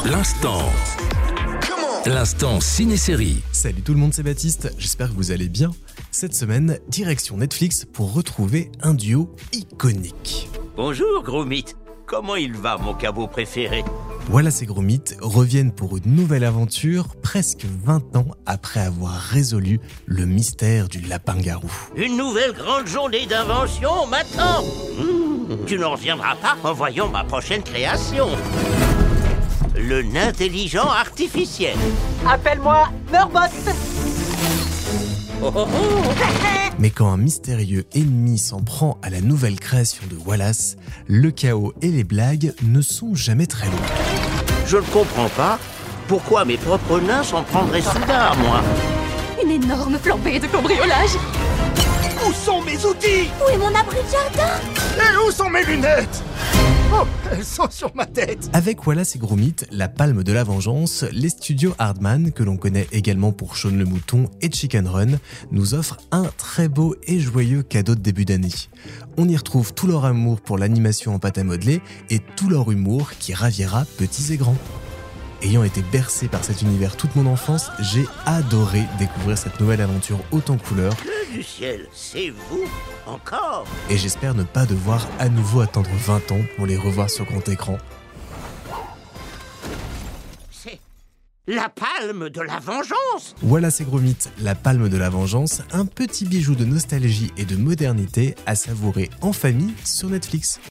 L'instant ciné-série. Salut tout le monde, c'est Baptiste, j'espère que vous allez bien. Cette semaine, direction Netflix pour retrouver un duo iconique. Bonjour Gromit, comment il va mon caveau préféré? Wallace et Gromit reviennent pour une nouvelle aventure presque 20 ans après avoir résolu le mystère du lapin-garou. Une nouvelle grande journée d'invention m'attend. Tu n'en reviendras pas en voyant ma prochaine création. Le nain intelligent artificiel. Appelle-moi Merbot. Oh, oh, oh. Mais quand un mystérieux ennemi s'en prend à la nouvelle création de Wallace, le chaos et les blagues ne sont jamais très longs. Je ne comprends pas pourquoi mes propres nains s'en prendraient soudain à moi. Une énorme flambée de cambriolage. Où sont mes outils? Où est mon abri de jardin? Et où sont mes lunettes? Oh, elles sont sur ma tête. Avec Wallace et Gromit, la palme de la vengeance, les studios Hardman, que l'on connaît également pour Shaun le Mouton et Chicken Run, nous offrent un très beau et joyeux cadeau de début d'année. On y retrouve tout leur amour pour l'animation en pâte à modeler et tout leur humour qui ravira petits et grands. Ayant été bercé par cet univers toute mon enfance, j'ai adoré découvrir cette nouvelle aventure haute en couleurs. Dieu du ciel, c'est vous encore? Et j'espère ne pas devoir à nouveau attendre 20 ans pour les revoir sur grand écran. C'est la palme de la vengeance. Wallace et Gromit, la palme de la vengeance, un petit bijou de nostalgie et de modernité à savourer en famille sur Netflix.